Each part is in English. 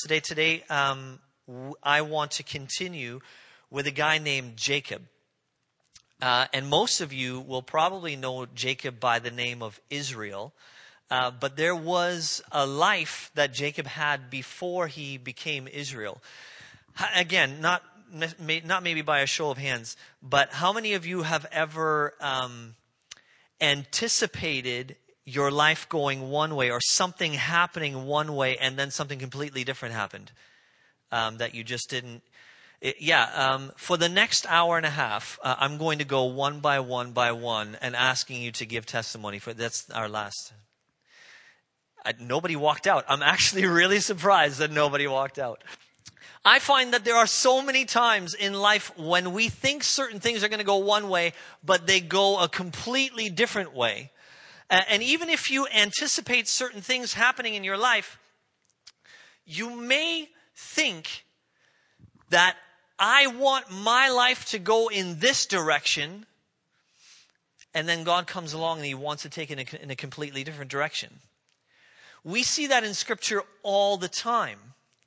today. Today, I want to continue with a guy named Jacob. And most of you will probably know Jacob by the name of Israel. But there was a life that Jacob had before he became Israel. Again, not maybe by a show of hands, but how many of you have ever anticipated your life going one way or something happening one way and then something completely different happened that you just didn't? For the next hour and a half, I'm going to go one by one and asking you to give testimony. That's our last. Nobody walked out. I'm actually really surprised that nobody walked out. I find that there are so many times in life when we think certain things are going to go one way, but they go a completely different way. And even if you anticipate certain things happening in your life, you may think that I want my life to go in this direction, and then God comes along and he wants to take it in a completely different direction. We see that in Scripture all the time.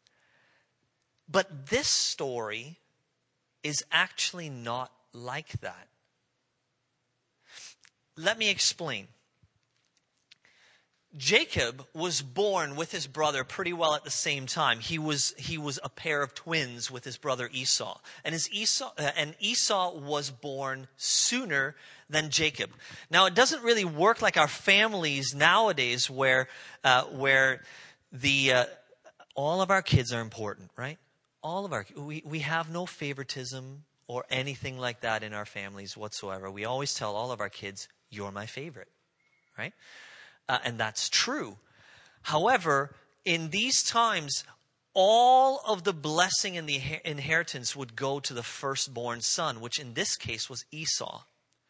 But this story is actually not like that. Let me explain. Jacob was born with his brother pretty well at the same time. He was a pair of twins with his brother Esau. And Esau was born sooner than Jacob. Now, it doesn't really work like our families nowadays where all of our kids are important, right? We have no favoritism or anything like that in our families whatsoever. We always tell all of our kids, "You're my favorite," right? And that's true. However, in these times, all of the blessing and the inheritance would go to the firstborn son, which in this case was Esau.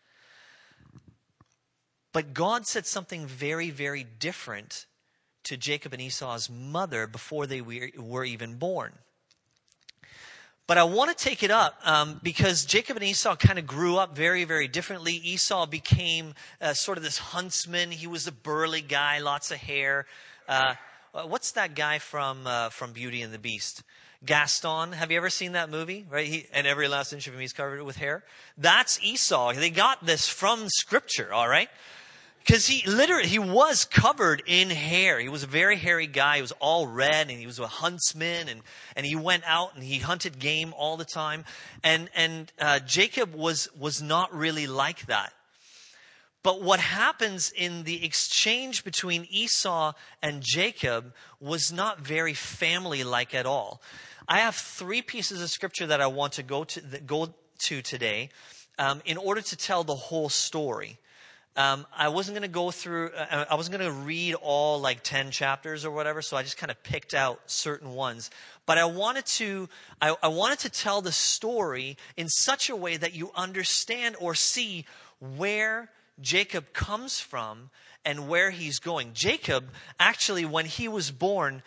But God said something very, very different to Jacob and Esau's mother before they were even born. But I want to take it up because Jacob and Esau kind of grew up very, very differently. Esau became sort of this huntsman. He was a burly guy, lots of hair. What's that guy from Beauty and the Beast? Gaston. Have you ever seen that movie? Right? And every last inch of him, he's covered with hair. That's Esau. They got this from Scripture, all right? Because he was covered in hair. He was a very hairy guy. He was all red, and he was a huntsman, and he went out and he hunted game all the time. And Jacob was not really like that. But what happens in the exchange between Esau and Jacob was not very family-like at all. I have 3 pieces of Scripture that I want to go to today in order to tell the whole story. I wasn't going to go through, I wasn't going to read all like 10 chapters or whatever, so I just kind of picked out certain ones. But I wanted to tell the story in such a way that you understand or see where Jacob comes from and where he's going. Jacob, actually, when he was born,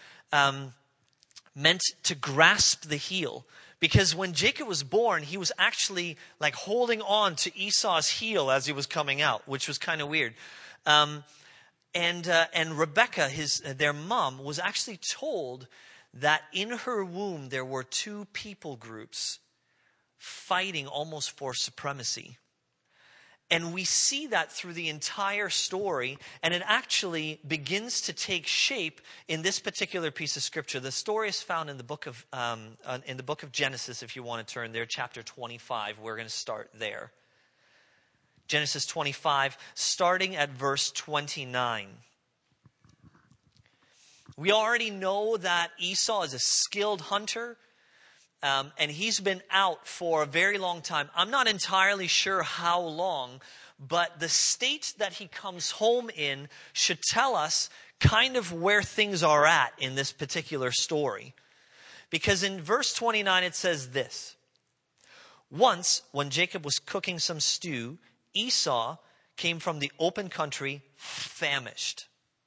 meant to grasp the heel. Because when Jacob was born, he was actually like holding on to Esau's heel as he was coming out, which was kind of weird. And Rebekah, their mom, was actually told that in her womb there were 2 people groups fighting almost for supremacy. And we see that through the entire story, and it actually begins to take shape in this particular piece of Scripture. The story is found in the book of Genesis, if you want to turn there, chapter 25. We're going to start there. Genesis 25, starting at verse 29. We already know that Esau is a skilled hunter. And he's been out for a very long time. I'm not entirely sure how long, but the state that he comes home in should tell us kind of where things are at in this particular story. Because in verse 29 it says this: "Once, when Jacob was cooking some stew, Esau came from the open country famished.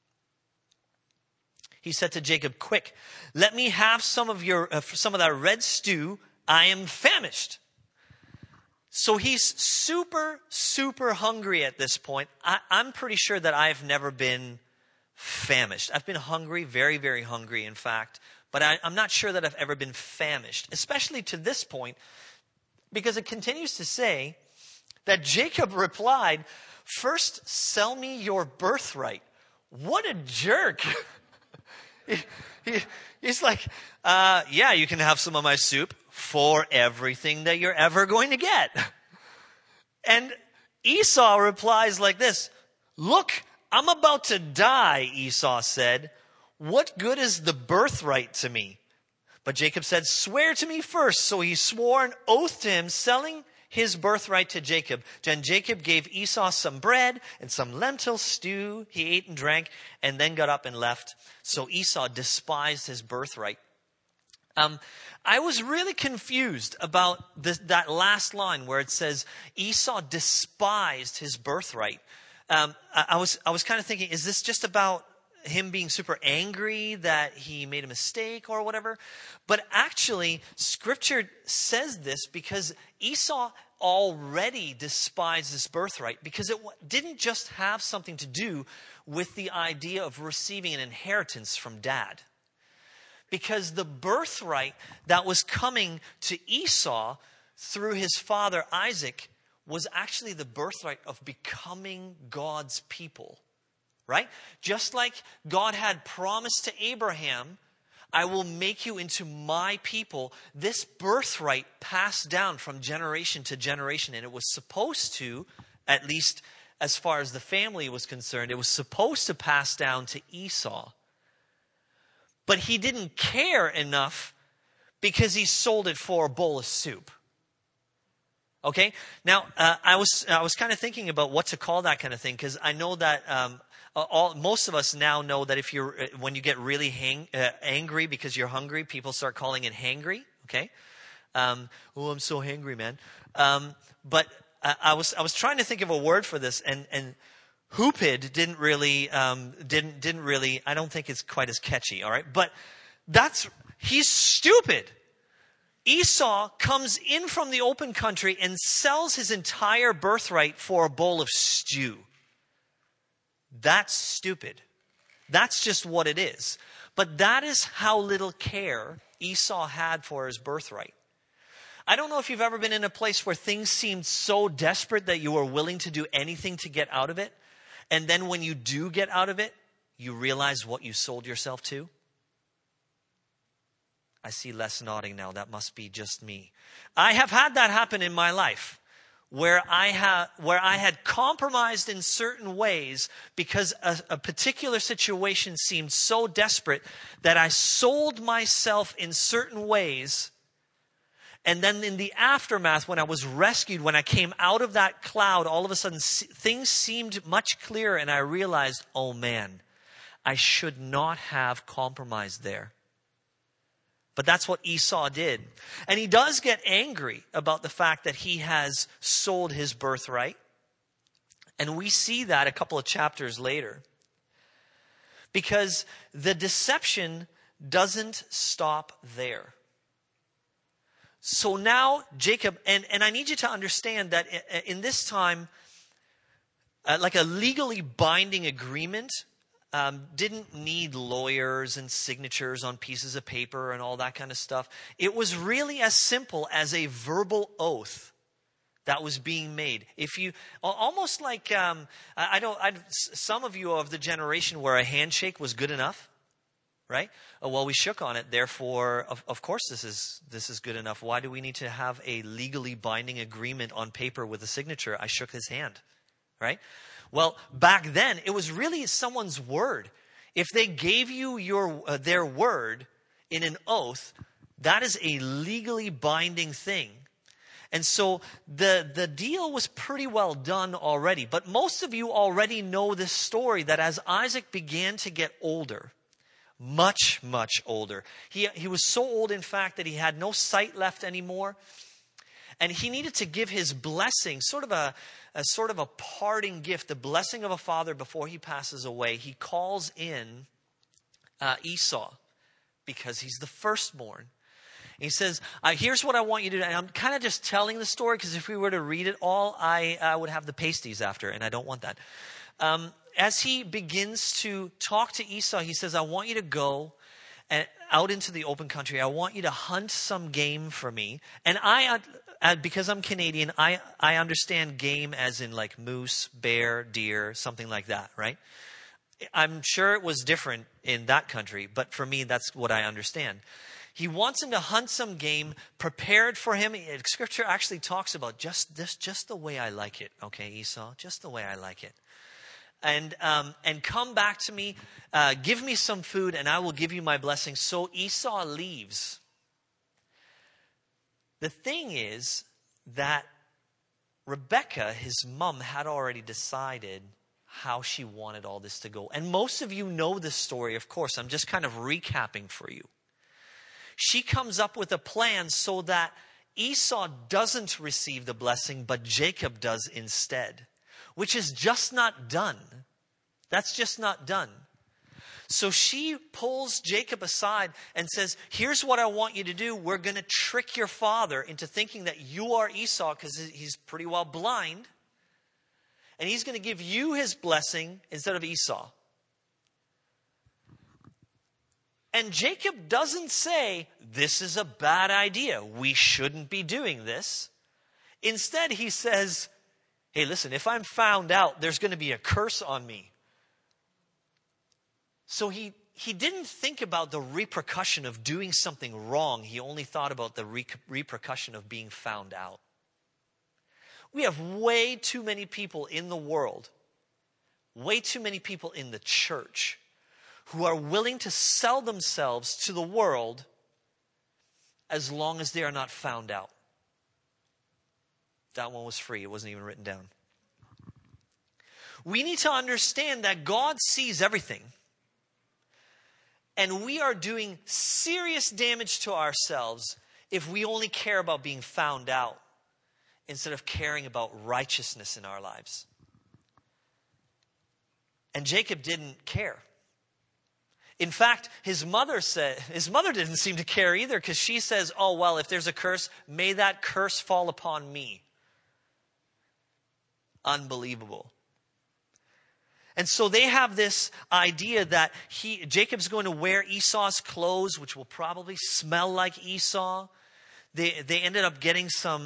He said to Jacob, 'Quick, let me have some of that red stew. I am famished.'" So he's super, super hungry at this point. I'm pretty sure that I've never been famished. I've been hungry, very, very hungry, in fact, but I'm not sure that I've ever been famished, especially to this point, because it continues to say that Jacob replied, "First, sell me your birthright." What a jerk. He's like, yeah, you can have some of my soup for everything that you're ever going to get. And Esau replies like this, "Look, I'm about to die," Esau said. "What good is the birthright to me?" But Jacob said, "Swear to me first." So he swore an oath to him, selling his birthright to Jacob. Then Jacob gave Esau some bread and some lentil stew. He ate and drank and then got up and left. So Esau despised his birthright. I was really confused about that last line where it says Esau despised his birthright. I was kind of thinking, is this just about him being super angry that he made a mistake or whatever? But actually, Scripture says this because Esau already despised his birthright, because it didn't just have something to do with the idea of receiving an inheritance from dad. Because the birthright that was coming to Esau through his father Isaac was actually the birthright of becoming God's people. Right? Just like God had promised to Abraham, "I will make you into my people," this birthright passed down from generation to generation. And it was supposed to, at least as far as the family was concerned, it was supposed to pass down to Esau. But he didn't care enough because he sold it for a bowl of soup. Okay? Now, I was kind of thinking about what to call that kind of thing, because I know that most of us now know that when you get really angry because you're hungry, people start calling it hangry. Okay? "Oh, I'm so hangry, man." But I was trying to think of a word for this, and hooped didn't really, I don't think it's quite as catchy, all right? But he's stupid. Esau comes in from the open country and sells his entire birthright for a bowl of stew. That's stupid. That's just what it is. But that is how little care Esau had for his birthright. I don't know if you've ever been in a place where things seemed so desperate that you were willing to do anything to get out of it. And then when you do get out of it, you realize what you sold yourself to. I see Les nodding now. That must be just me. I have had that happen in my life, where I had compromised in certain ways because a particular situation seemed so desperate that I sold myself in certain ways. And then in the aftermath, when I was rescued, when I came out of that cloud, all of a sudden things seemed much clearer, and I realized, oh man, I should not have compromised there. But that's what Esau did. And he does get angry about the fact that he has sold his birthright. And we see that a couple of chapters later. Because the deception doesn't stop there. So now Jacob, and I need you to understand that in this time, like a legally binding agreement didn't need lawyers and signatures on pieces of paper and all that kind of stuff. It was really as simple as a verbal oath that was being made. If you almost like some of you are of the generation where a handshake was good enough, right? Oh, well, we shook on it, therefore, of course this is good enough. Why do we need to have a legally binding agreement on paper with a signature? I shook his hand, right? Well, back then, it was really someone's word. If they gave you their word in an oath, that is a legally binding thing. And so the deal was pretty well done already. But most of you already know this story, that as Isaac began to get older, much, much older, he was so old, in fact, that he had no sight left anymore. And he needed to give his blessing, sort of a parting gift, the blessing of a father before he passes away. He calls in Esau because he's the firstborn. He says, here's what I want you to do. And I'm kind of just telling the story because if we were to read it all, I would have the pasties after, and I don't want that. As he begins to talk to Esau, he says, I want you to go and out into the open country. I want you to hunt some game for me. And because I'm Canadian, I understand game as in like moose, bear, deer, something like that, right? I'm sure it was different in that country, but for me, that's what I understand. He wants him to hunt some game prepared for him. Scripture actually talks about just the way I like it. Okay, Esau, just the way I like it. And come back to me, give me some food, and I will give you my blessing. So Esau leaves. The thing is that Rebekah, his mom, had already decided how she wanted all this to go. And most of you know this story, of course. I'm just kind of recapping for you. She comes up with a plan so that Esau doesn't receive the blessing, but Jacob does instead, which is just not done. That's just not done. So she pulls Jacob aside and says, here's what I want you to do. We're going to trick your father into thinking that you are Esau because he's pretty well blind. And he's going to give you his blessing instead of Esau. And Jacob doesn't say, this is a bad idea. We shouldn't be doing this. Instead, he says, hey, listen, if I'm found out, there's going to be a curse on me. So he didn't think about the repercussion of doing something wrong. He only thought about the repercussion of being found out. We have way too many people in the world, way too many people in the church who are willing to sell themselves to the world as long as they are not found out. That one was free. It wasn't even written down. We need to understand that God sees everything. And we are doing serious damage to ourselves if we only care about being found out instead of caring about righteousness in our lives. And Jacob didn't care. In fact, his mother didn't seem to care either, because she says, oh, well, if there's a curse, may that curse fall upon me. Unbelievable. And so they have this idea that Jacob's going to wear Esau's clothes, which will probably smell like Esau. They ended up getting some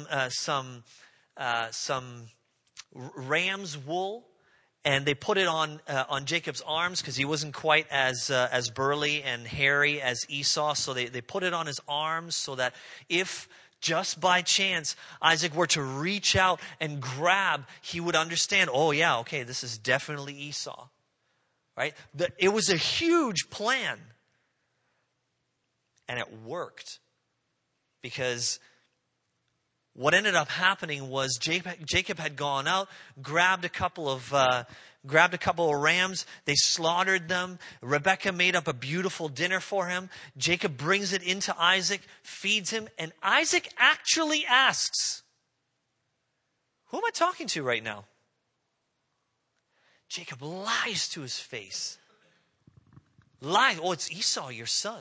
ram's wool, and they put it on Jacob's arms because he wasn't quite as burly and hairy as Esau. So they put it on his arms so that if just by chance Isaac were to reach out and grab, he would understand, oh yeah, okay, this is definitely Esau. Right? It was a huge plan. And it worked. Because what ended up happening was Jacob had gone out, grabbed a couple of rams. They slaughtered them. Rebekah made up a beautiful dinner for him. Jacob brings it into Isaac, feeds him, and Isaac actually asks, who am I talking to right now? Jacob lies to his face. Lies. Oh, it's Esau, your son.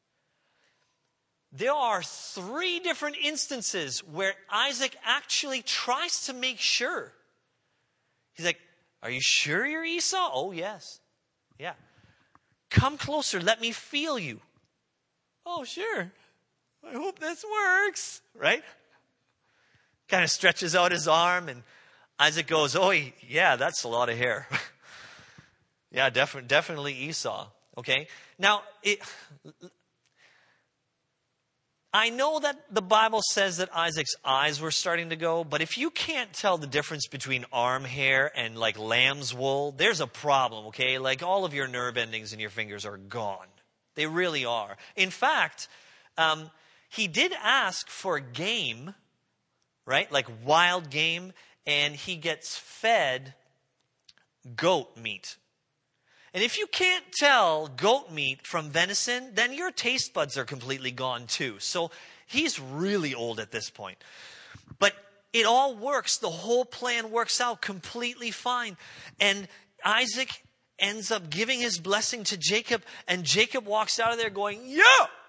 There are 3 different instances where Isaac actually tries to make sure. He's like, are you sure you're Esau? Oh, yes. Yeah. Come closer. Let me feel you. Oh, sure. I hope this works. Right? Kind of stretches out his arm, and Isaac goes, oh, yeah, that's a lot of hair. Yeah, definitely Esau. Okay? Now, I know that the Bible says that Isaac's eyes were starting to go, but if you can't tell the difference between arm hair and like lamb's wool, there's a problem, okay? Like all of your nerve endings in your fingers are gone. They really are. In fact, he did ask for game, right? Like wild game, and he gets fed goat meat. And if you can't tell goat meat from venison, then your taste buds are completely gone too. So he's really old at this point. But it all works. The whole plan works out completely fine. And Isaac ends up giving his blessing to Jacob, and Jacob walks out of there going, yeah!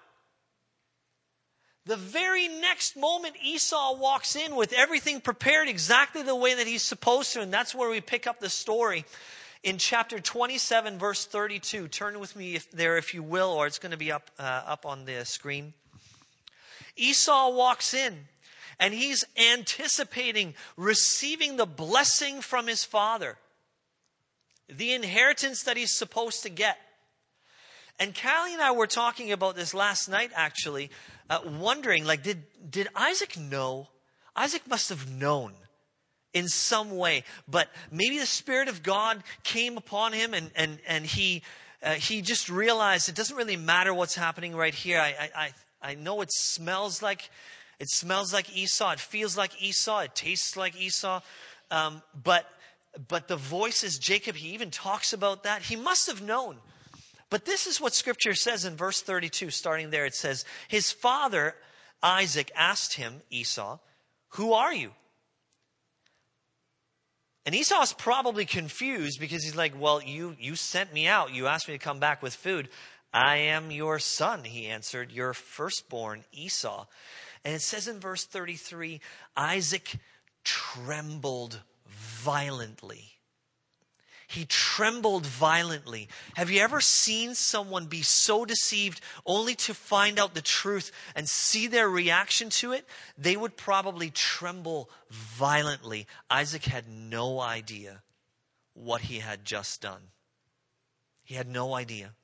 The very next moment, Esau walks in with everything prepared exactly the way that he's supposed to, and that's where we pick up the story. In chapter 27, verse 32, turn with me if you will, or it's going to be up on the screen. Esau walks in, and he's anticipating receiving the blessing from his father, the inheritance that he's supposed to get. And Callie and I were talking about this last night, actually, wondering, like, did Isaac know? Isaac must have known in some way, but maybe the Spirit of God came upon him, and he just realized it doesn't really matter what's happening right here. I know it smells like Esau. It feels like Esau. It tastes like Esau. But the voice is Jacob. He even talks about that. He must have known. But this is what Scripture says in verse 32, starting there. It says, his father, Isaac, asked him, Esau, who are you? And Esau's probably confused because he's like, well, you sent me out. You asked me to come back with food. I am your son, he answered, your firstborn, Esau. And it says in verse 33, Isaac trembled violently. He trembled violently. Have you ever seen someone be so deceived only to find out the truth and see their reaction to it? They would probably tremble violently. Isaac had no idea what he had just done. He had no idea.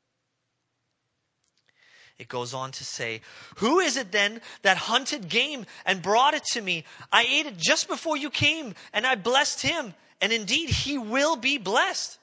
It goes on to say, who is it then that hunted game and brought it to me? I ate it just before you came, and I blessed him. And indeed, he will be blessed.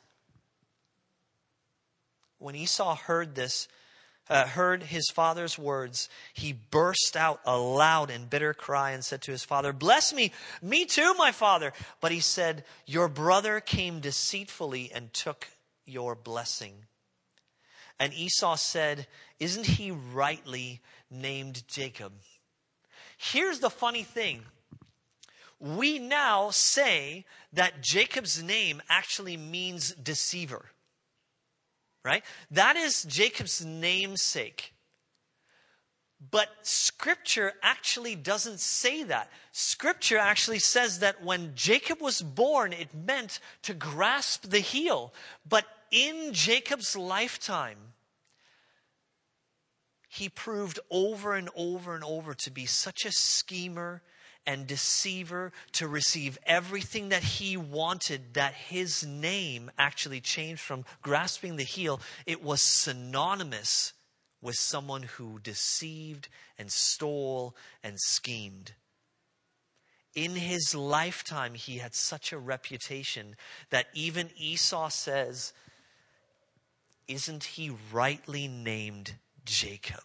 When Esau heard this, heard his father's words, he burst out a loud and bitter cry and said to his father, bless me, me too, my father. But he said, your brother came deceitfully and took your blessing. And Esau said, isn't he rightly named Jacob? Here's the funny thing. We now say that Jacob's name actually means deceiver. Right? That is Jacob's namesake. But Scripture actually doesn't say that. Scripture actually says that when Jacob was born, it meant to grasp the heel. But in Jacob's lifetime, he proved over and over and over to be such a schemer and deceiver, to receive everything that he wanted, that his name actually changed from grasping the heel. It was synonymous with someone who deceived and stole and schemed. In his lifetime, he had such a reputation that even Esau says, isn't he rightly named Jacob?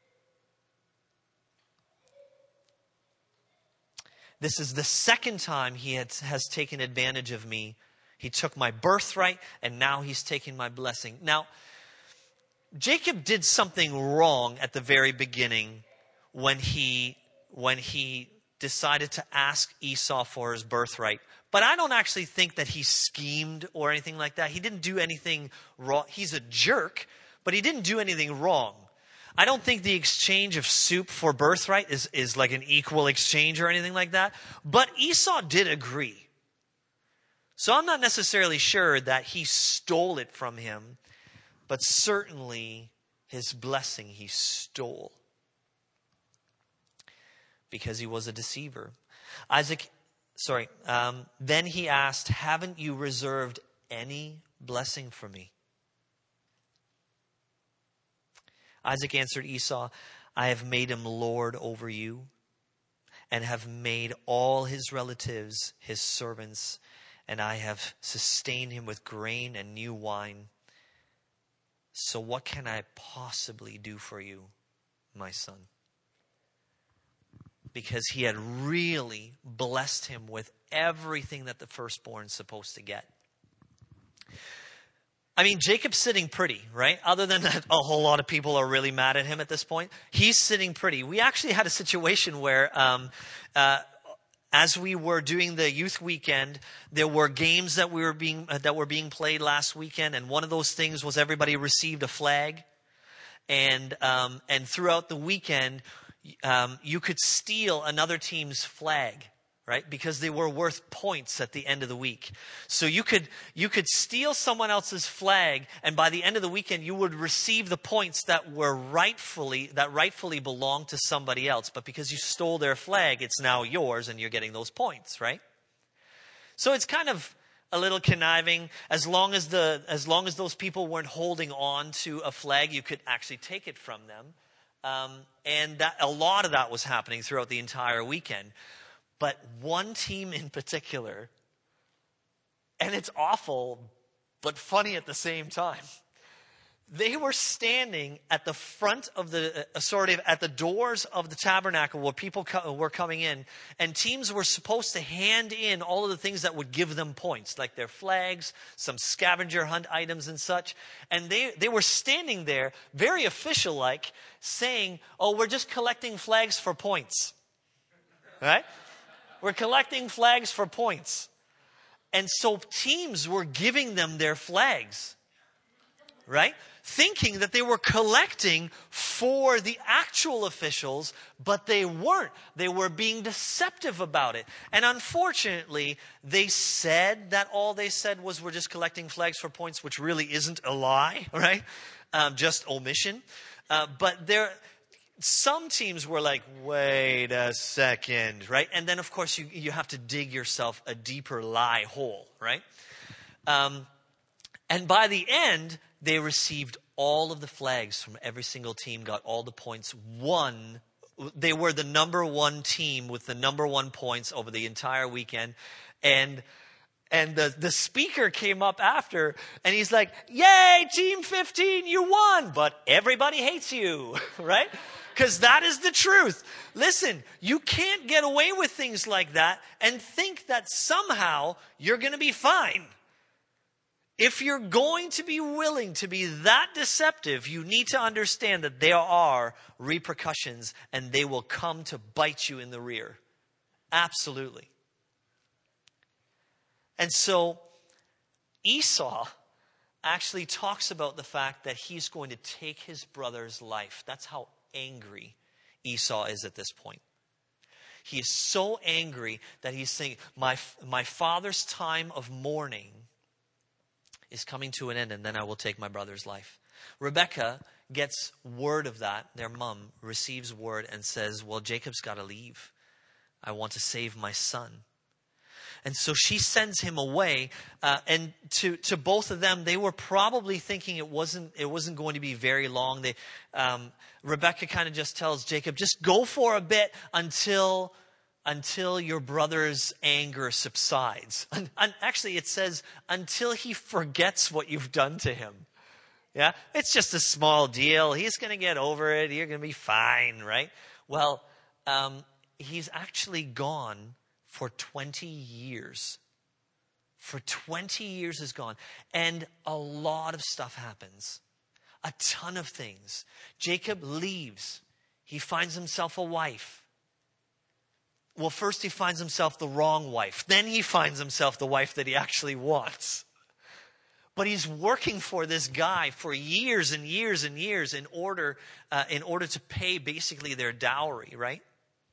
This is the second time he has taken advantage of me. He took my birthright, and now he's taking my blessing. Now, Jacob did something wrong at the very beginning when he decided to ask Esau for his birthright. But I don't actually think that he schemed or anything like that. He didn't do anything wrong. He's a jerk, but he didn't do anything wrong. I don't think the exchange of soup for birthright is like an equal exchange or anything like that. But Esau did agree. So I'm not necessarily sure that he stole it from him, but certainly his blessing he stole because he was a deceiver. Then he asked, haven't you reserved any blessing for me? Isaac answered Esau, I have made him lord over you and have made all his relatives his servants, and I have sustained him with grain and new wine. So what can I possibly do for you, my son? Because he had really blessed him with everything that the firstborn is supposed to get. I mean, Jacob's sitting pretty, right? Other than that, a whole lot of people are really mad at him at this point. He's sitting pretty. We actually had a situation where, as we were doing the youth weekend, there were games that were being played last weekend, and one of those things was everybody received a flag, and throughout the weekend, you could steal another team's flag, right? Because they were worth points at the end of the week. So you could steal someone else's flag, and by the end of the weekend, you would receive the points that rightfully belonged to somebody else. But because you stole their flag, it's now yours, and you're getting those points, right? So it's kind of a little conniving. As long as those people weren't holding on to a flag, you could actually take it from them. And a lot of that was happening throughout the entire weekend. But one team in particular, and it's awful, but funny at the same time. They were standing at the front of at the doors of the tabernacle where people were coming in, and teams were supposed to hand in all of the things that would give them points, like their flags, some scavenger hunt items and such. And they were standing there, very official-like, saying, "Oh, we're just collecting flags for points." Right? We're collecting flags for points. And so teams were giving them their flags, right? Thinking that they were collecting for the actual officials, but they weren't. They were being deceptive about it. And unfortunately, they said that all they said was we're just collecting flags for points, which really isn't a lie, right? Just omission. But some teams were like, wait a second, right? And then, of course, you have to dig yourself a deeper lie hole, right? And by the end, they received all of the flags from every single team, got all the points, won. They were the number one team with the number one points over the entire weekend. And the speaker came up after, and he's like, "Yay, Team 15, you won, but everybody hates you," right? Because that is the truth. Listen, you can't get away with things like that and think that somehow you're going to be fine. If you're going to be willing to be that deceptive, you need to understand that there are repercussions, and they will come to bite you in the rear. Absolutely. And so Esau actually talks about the fact that he's going to take his brother's life. That's how angry Esau is at this point. He is so angry that he's saying, my father's time of mourning is coming to an end, and then I will take my brother's life. Rebekah gets word of that. Their mom receives word and says, well, Jacob's got to leave. I want to save my son. And so she sends him away, and to both of them, they were probably thinking it wasn't going to be very long. Rebekah kind of just tells Jacob, just go for a bit until your brother's anger subsides. And actually, it says until he forgets what you've done to him. Yeah, it's just a small deal. He's going to get over it. You're going to be fine, right? Well, he's actually gone for 20 years. For 20 years is gone. And a lot of stuff happens. A ton of things. Jacob leaves. He finds himself a wife. Well, first he finds himself the wrong wife. Then he finds himself the wife that he actually wants. But he's working for this guy for years and years and years in order to pay basically their dowry, right?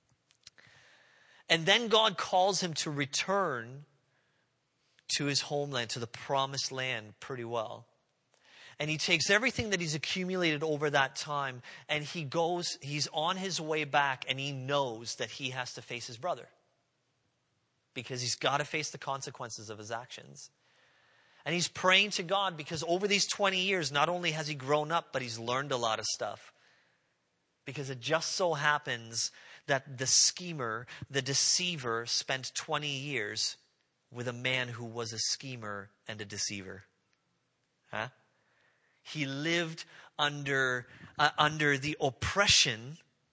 And then God calls him to return to his homeland, to the promised land pretty well. And he takes everything that he's accumulated over that time, and he's on his way back, and he knows that he has to face his brother. Because he's got to face the consequences of his actions. And he's praying to God because over these 20 years, not only has he grown up, but he's learned a lot of stuff. Because it just so happens that the schemer, the deceiver, spent 20 years with a man who was a schemer and a deceiver. Huh? He lived under the oppression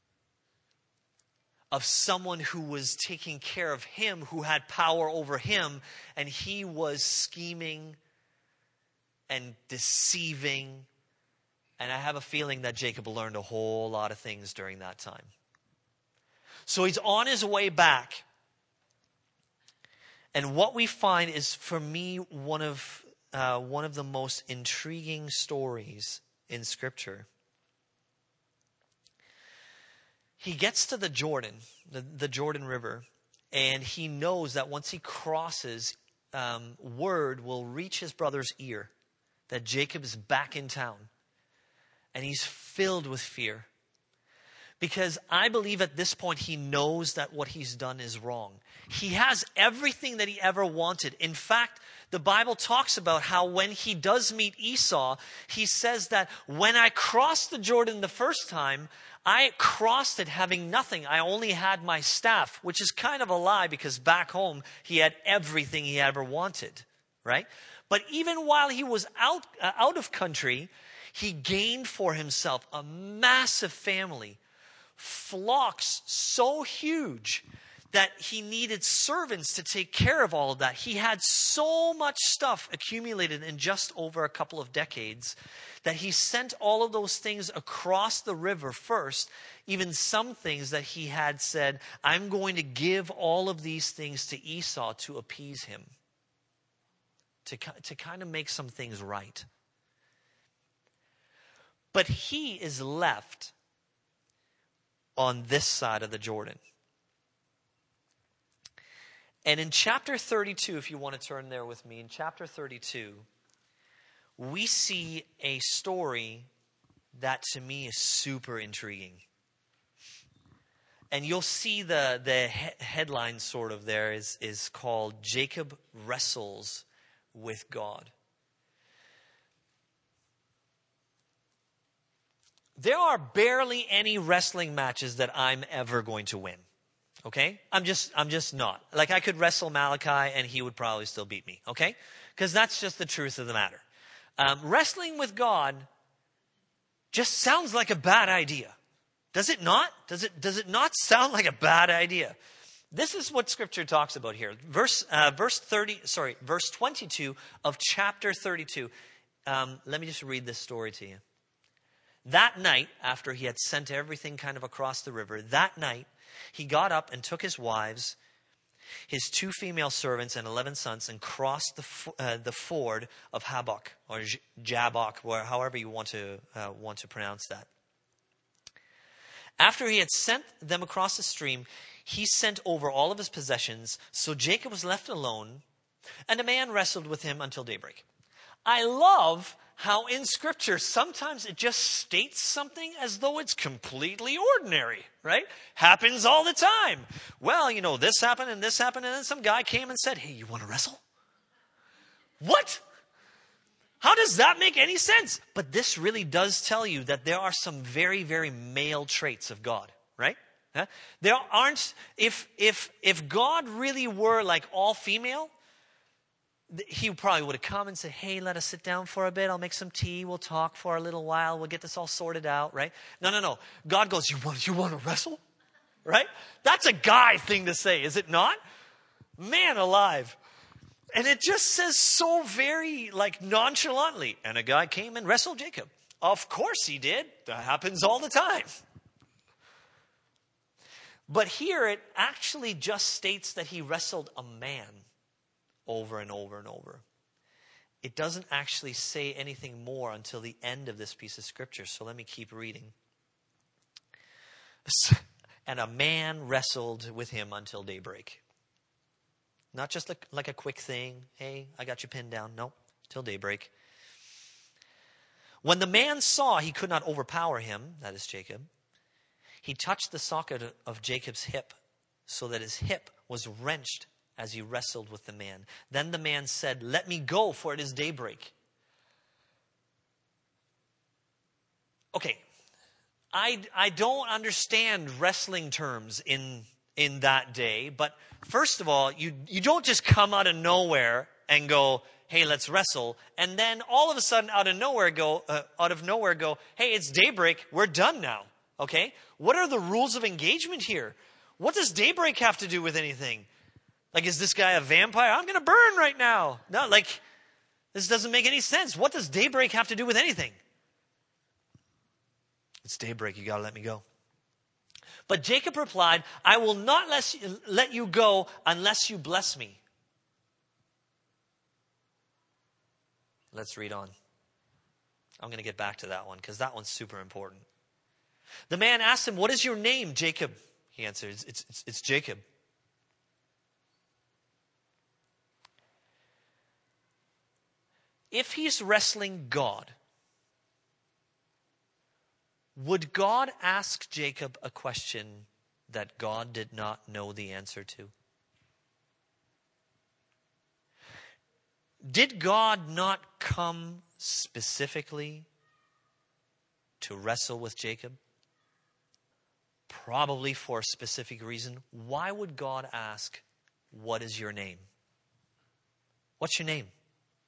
of someone who was taking care of him, who had power over him, and he was scheming and deceiving. And I have a feeling that Jacob learned a whole lot of things during that time. So he's on his way back. And what we find is, for me, one of the most intriguing stories in Scripture. He gets to the Jordan, the Jordan River, And he knows that once he crosses, word will reach his brother's ear that Jacob is back in town. And he's filled with fear. Because I believe at this point he knows that what he's done is wrong. He has everything that he ever wanted. In fact, the Bible talks about how when he does meet Esau, he says that when I crossed the Jordan the first time, I crossed it having nothing. I only had my staff, which is kind of a lie because back home he had everything he ever wanted, right? But even while he was out of country, he gained for himself a massive family. Flocks so huge that he needed servants to take care of all of that. He had so much stuff accumulated in just over a couple of decades that he sent all of those things across the river first. Even some things that he had said, I'm going to give all of these things to Esau to appease him, to kind of make some things right. But he is left on this side of the Jordan. And in chapter 32, if you want to turn there with me, in chapter 32, we see a story that to me is super intriguing. And you'll see the headline sort of there is called Jacob Wrestles with God. There are barely any wrestling matches that I'm ever going to win. Okay? I'm just not. Like I could wrestle Malachi and he would probably still beat me. Okay? Because that's just the truth of the matter. Wrestling with God just sounds like a bad idea. Does it not? Does it not sound like a bad idea? This is what Scripture talks about here. Verse 22 of chapter 32. Let me just read this story to you. That night, after he had sent everything kind of across the river, that night he got up and took his wives, his 2 female servants and 11 sons, and crossed the ford of Jabbok, or Jabbok, however you want to pronounce that. After he had sent them across the stream, he sent over all of his possessions, so Jacob was left alone, and a man wrestled with him until daybreak. I love how in Scripture sometimes it just states something as though it's completely ordinary, right? Happens all the time. Well, this happened, and then some guy came and said, hey, you want to wrestle? What? How does that make any sense? But this really does tell you that there are some very, very male traits of God, right? There aren't, if God really were like all female, he probably would have come and said, hey, let us sit down for a bit. I'll make some tea. We'll talk for a little while. We'll get this all sorted out, right? No. God goes, you want to wrestle? Right? That's a guy thing to say, is it not? Man alive. And it just says so very nonchalantly. And a guy came and wrestled Jacob. Of course he did. That happens all the time. But here it actually just states that he wrestled a man. Over and over and over. It doesn't actually say anything more until the end of this piece of Scripture. So let me keep reading. And a man wrestled with him until daybreak. Not just like a quick thing. Hey, I got you pinned down. No, till daybreak. When the man saw he could not overpower him, that is Jacob, he touched the socket of Jacob's hip so that his hip was wrenched as he wrestled with the man. Then the man said, let me go, for it is daybreak. Okay, I don't understand wrestling terms in that day, but first of all, you don't just come out of nowhere and go, hey, let's wrestle, and then all of a sudden out of nowhere go, hey, it's daybreak, we're done now. Okay? What are the rules of engagement here? What does daybreak have to do with anything? Is this guy a vampire? I'm going to burn right now. No, this doesn't make any sense. What does daybreak have to do with anything? It's daybreak. You got to let me go. But Jacob replied, I will not let you go unless you bless me. Let's read on. I'm going to get back to that one because that one's super important. The man asked him, what is your name, Jacob? He answered, it's Jacob. if he's wrestling God, would God ask Jacob a question that God did not know the answer to? Did God not come specifically to wrestle with Jacob? Probably for a specific reason. Why would God ask, what is your name? What's your name?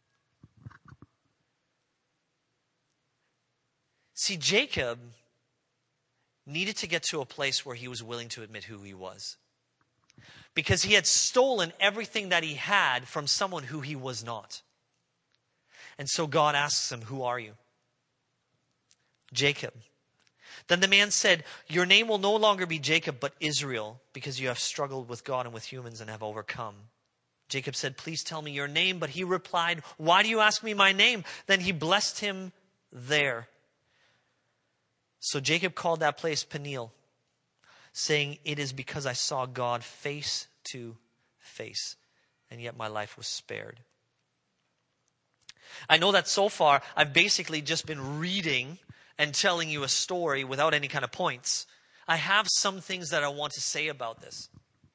See, Jacob needed to get to a place where he was willing to admit who he was. Because he had stolen everything that he had from someone who he was not. And so God asks him, who are you? Jacob. Then the man said, your name will no longer be Jacob, but Israel, because you have struggled with God and with humans and have overcome. Jacob said, please tell me your name. But he replied, why do you ask me my name? Then he blessed him there. So Jacob called that place Peniel, saying, it is because I saw God face to face, and yet my life was spared. I know that so far I've basically just been reading and telling you a story without any kind of points. I have some things that I want to say about this.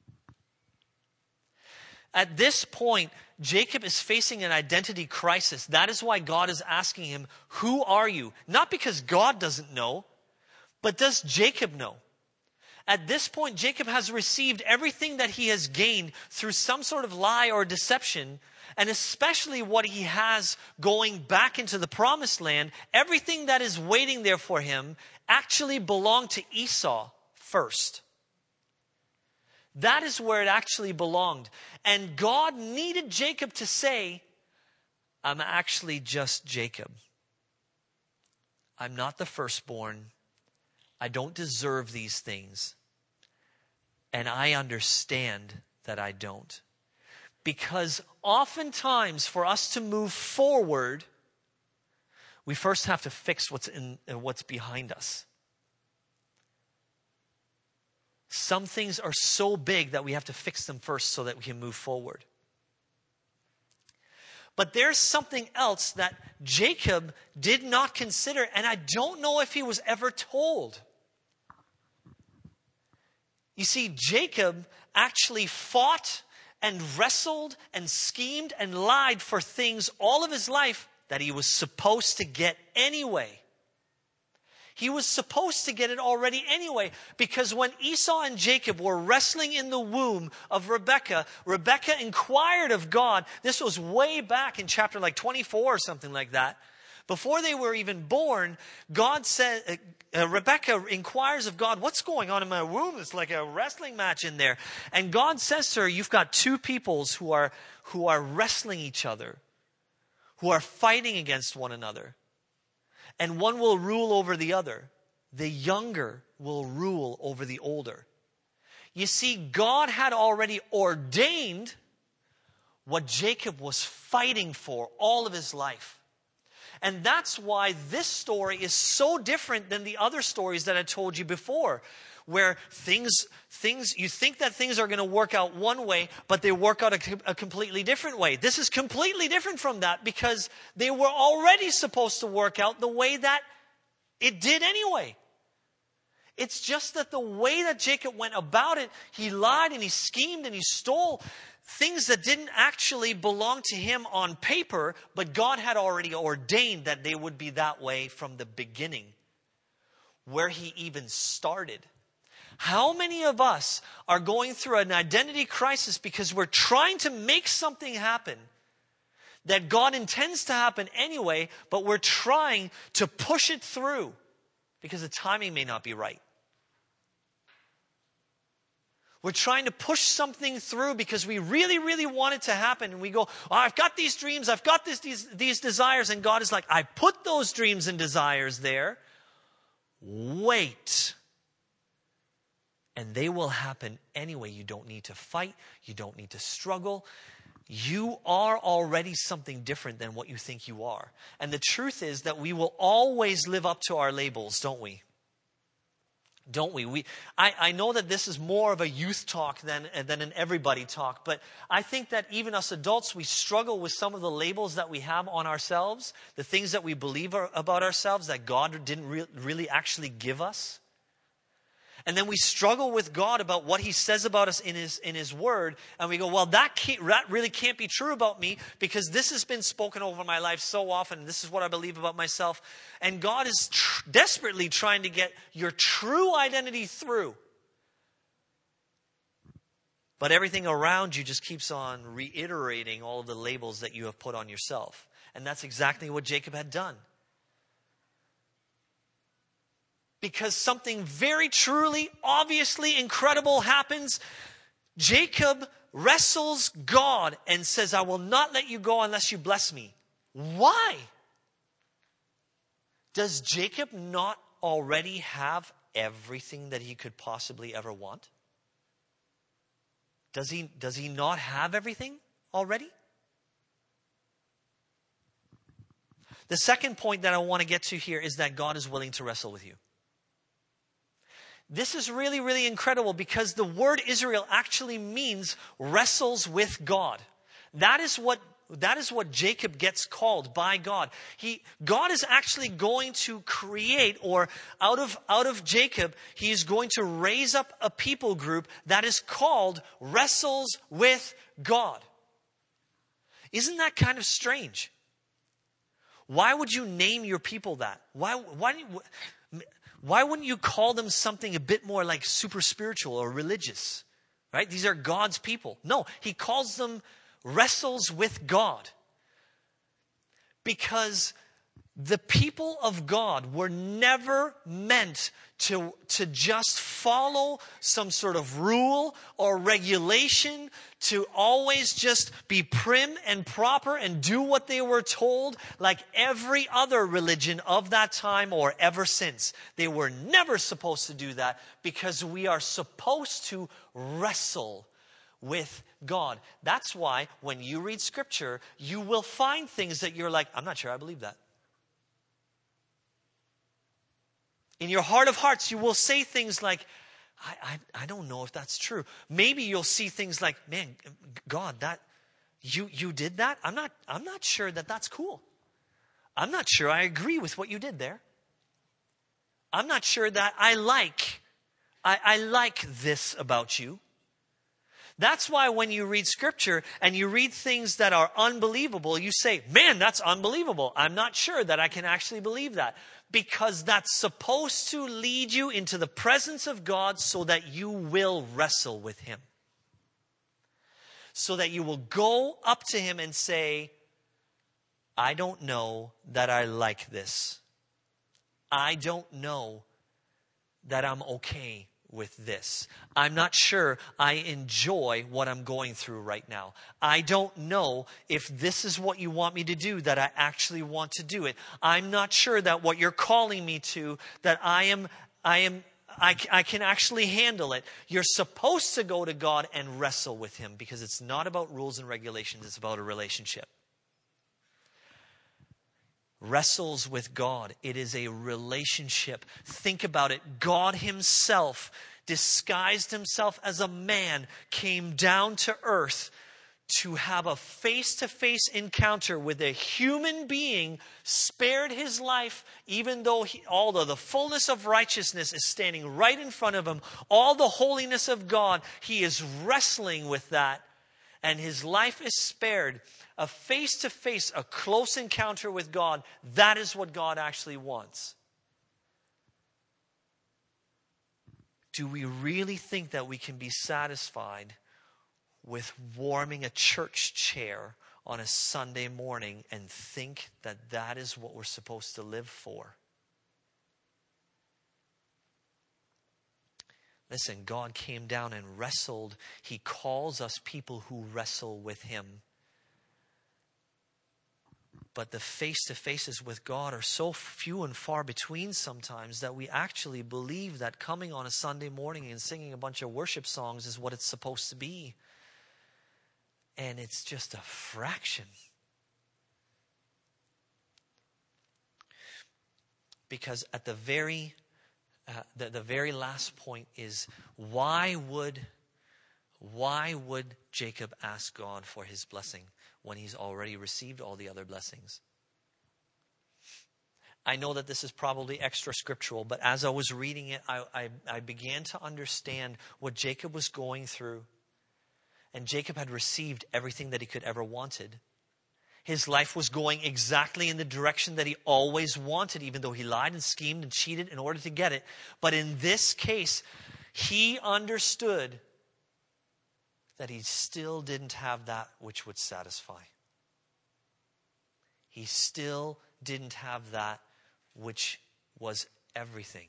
At this point, Jacob is facing an identity crisis. That is why God is asking him, who are you? Not because God doesn't know, but does Jacob know? At this point, Jacob has received everything that he has gained through some sort of lie or deception, and especially what he has going back into the promised land. Everything that is waiting there for him actually belonged to Esau first. That is where it actually belonged. And God needed Jacob to say, I'm actually just Jacob. I'm not the firstborn. I don't deserve these things. And I understand that I don't. Because oftentimes for us to move forward, we first have to fix what's behind us. Some things are so big that we have to fix them first so that we can move forward. But there's something else that Jacob did not consider, and I don't know if he was ever told. You see, Jacob actually fought and wrestled and schemed and lied for things all of his life that he was supposed to get anyway. He was supposed to get it already anyway, because when Esau and Jacob were wrestling in the womb of Rebekah, Rebekah inquired of God. This was way back in chapter 24 or something like that. Before they were even born, God said, Rebekah inquires of God, what's going on in my womb? It's like a wrestling match in there. And God says to her, you've got two peoples who are wrestling each other, who are fighting against one another. And one will rule over the other. The younger will rule over the older. You see, God had already ordained what Jacob was fighting for all of his life. And that's why this story is so different than the other stories that I told you before, where things you think that things are going to work out one way, but they work out a completely different way. This is completely different from that because they were already supposed to work out the way that it did anyway. It's just that the way that Jacob went about it, he lied and he schemed and he stole things that didn't actually belong to him on paper, but God had already ordained that they would be that way from the beginning, where he even started. How many of us are going through an identity crisis because we're trying to make something happen that God intends to happen anyway, but we're trying to push it through because the timing may not be right? We're trying to push something through because we really, really want it to happen. And we go, I've got these dreams, I've got these desires. And God is like, I put those dreams and desires there. Wait. And they will happen anyway. You don't need to fight. You don't need to struggle. You are already something different than what you think you are. And the truth is that we will always live up to our labels, don't we? Don't we? I know that this is more of a youth talk than an everybody talk, but I think that even us adults, we struggle with some of the labels that we have on ourselves, the things that we believe about ourselves that God didn't really actually give us. And then we struggle with God about what He says about us in His Word. And we go, well, that really can't be true about me because this has been spoken over my life so often. And this is what I believe about myself. And God is desperately trying to get your true identity through. But everything around you just keeps on reiterating all of the labels that you have put on yourself. And that's exactly what Jacob had done. Because something very truly, obviously incredible happens. Jacob wrestles God and says, I will not let you go unless you bless me. Why? Does Jacob not already have everything that he could possibly ever want? Does he not have everything already? The second point that I want to get to here is that God is willing to wrestle with you. This is really, really incredible because the word Israel actually means wrestles with God. That is what Jacob gets called by God. God is actually going to create, or out of Jacob, He is going to raise up a people group that is called wrestles with God. Isn't that kind of strange? Why would you name your people that? Why wouldn't you call them something a bit more like super spiritual or religious? Right? These are God's people. No, He calls them wrestles with God. Because the people of God were never meant to just follow some sort of rule or regulation, to always just be prim and proper and do what they were told like every other religion of that time or ever since. They were never supposed to do that because we are supposed to wrestle with God. That's why when you read Scripture, you will find things that you're like, I'm not sure I believe that. In your heart of hearts, you will say things like, I don't know if that's true. Maybe you'll see things like, man, God, that you did that? I'm not sure that that's cool. I'm not sure I agree with what you did there. I'm not sure that I like this about you. That's why when you read Scripture and you read things that are unbelievable, you say, man, that's unbelievable. I'm not sure that I can actually believe that. Because that's supposed to lead you into the presence of God so that you will wrestle with Him. So that you will go up to Him and say, I don't know that I like this. I don't know that I'm okay with this. I'm not sure I enjoy what I'm going through right now. I don't know if this is what you want me to do, that I actually want to do it. I'm not sure that what you're calling me to, that I can actually handle it. You're supposed to go to God and wrestle with Him because it's not about rules and regulations. It's about a relationship. Wrestles with God. It is a relationship. Think about it. God Himself disguised Himself as a man, came down to earth to have a face-to-face encounter with a human being, spared His life, even though although the fullness of righteousness is standing right in front of Him, all the holiness of God, He is wrestling with that, and His life is spared. A face-to-face, a close encounter with God, that is what God actually wants. Do we really think that we can be satisfied with warming a church chair on a Sunday morning and think that that is what we're supposed to live for? Listen, God came down and wrestled. He calls us people who wrestle with Him. But the face-to-faces with God are so few and far between sometimes that we actually believe that coming on a Sunday morning and singing a bunch of worship songs is what it's supposed to be. And it's just a fraction. Because at the very the very last point is, why would Jacob ask God for his blessing when he's already received all the other blessings? I know that this is probably extra scriptural, but as I was reading it, I began to understand what Jacob was going through. And Jacob had received everything that he could ever wanted. His life was going exactly in the direction that he always wanted, even though he lied and schemed and cheated in order to get it. But in this case, he understood that he still didn't have that which would satisfy. He still didn't have that which was everything.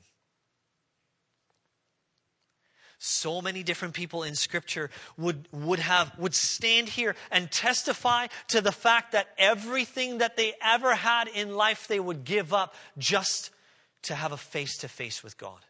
So many different people in Scripture would stand here and testify to the fact that everything that they ever had in life they would give up just to have a face-to-face with God.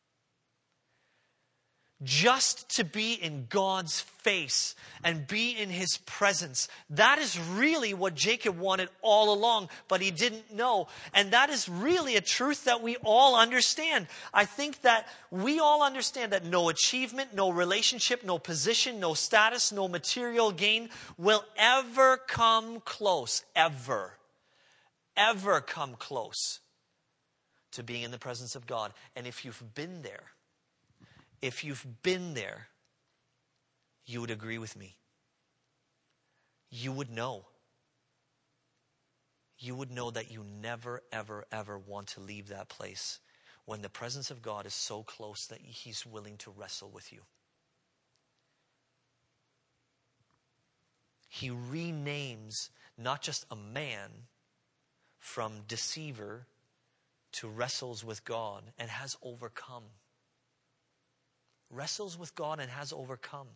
Just to be in God's face and be in His presence. That is really what Jacob wanted all along, but he didn't know. And that is really a truth that we all understand. I think that we all understand that no achievement, no relationship, no position, no status, no material gain will ever come close, ever come close to being in the presence of God. And if you've been there, you would agree with me. You would know. You would know that you never, ever, ever want to leave that place when the presence of God is so close that He's willing to wrestle with you. He renames not just a man from deceiver to wrestles with God and has overcome. Wrestles with God and has overcome.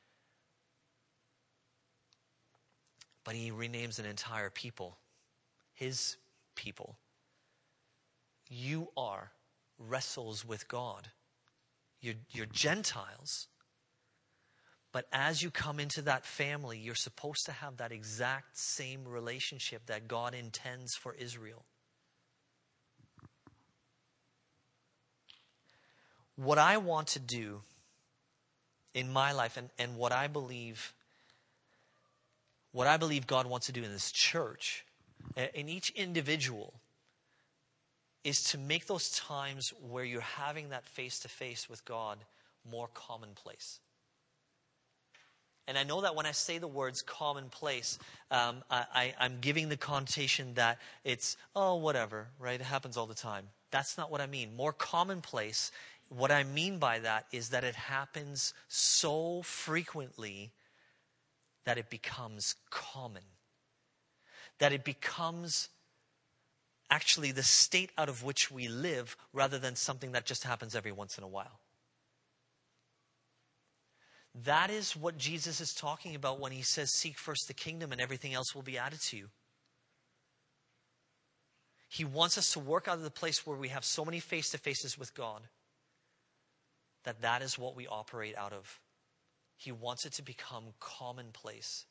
But He renames an entire people. His people. You are wrestles with God. You're Gentiles. But as you come into that family, you're supposed to have that exact same relationship that God intends for Israel. What I want to do in my life and what I believe God wants to do in this church, in each individual, is to make those times where you're having that face-to-face with God more commonplace. And I know that when I say the words commonplace, I'm giving the connotation that it's, oh, whatever, right? It happens all the time. That's not what I mean. More commonplace, what I mean by that is that it happens so frequently that it becomes common. That it becomes actually the state out of which we live rather than something that just happens every once in a while. That is what Jesus is talking about when He says, seek first the kingdom and everything else will be added to you. He wants us to work out of the place where we have so many face-to-faces with God that is what we operate out of. He wants it to become commonplace.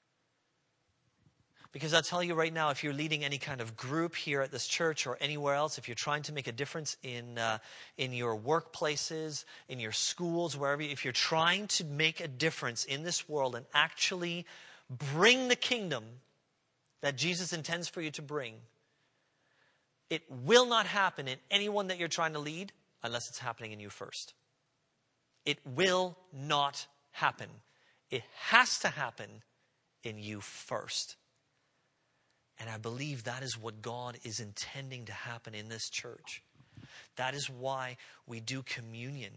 Because I'll tell you right now, if you're leading any kind of group here at this church or anywhere else, if you're trying to make a difference in your workplaces, in your schools, wherever, if you're trying to make a difference in this world and actually bring the kingdom that Jesus intends for you to bring, it will not happen in anyone that you're trying to lead unless it's happening in you first. It will not happen. It has to happen in you first. And I believe that is what God is intending to happen in this church. That is why we do communion.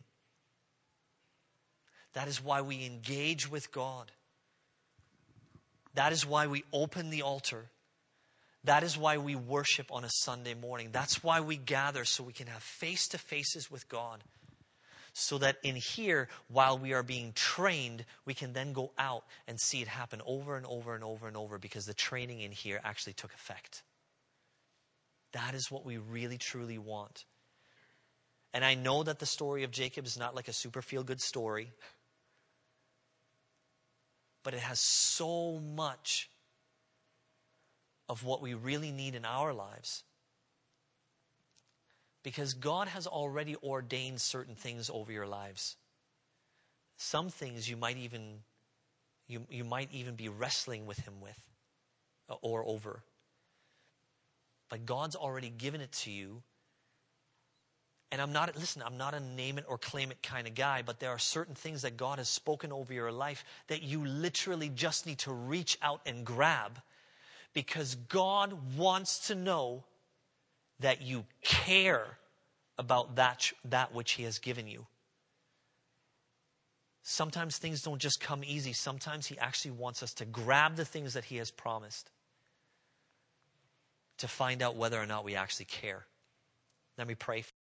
That is why we engage with God. That is why we open the altar. That is why we worship on a Sunday morning. That's why we gather, so we can have face-to-faces with God. So that in here, while we are being trained, we can then go out and see it happen over and over and over and over, because the training in here actually took effect. That is what we really truly want. And I know that the story of Jacob is not like a super feel-good story, but it has so much of what we really need in our lives. Because God has already ordained certain things over your lives. Some things you might even be wrestling with him with or over. But God's already given it to you. And I'm not a name it or claim it kind of guy, but there are certain things that God has spoken over your life that you literally just need to reach out and grab, because God wants to know that you care about that which he has given you. Sometimes things don't just come easy. Sometimes he actually wants us to grab the things that he has promised to find out whether or not we actually care. Let me pray.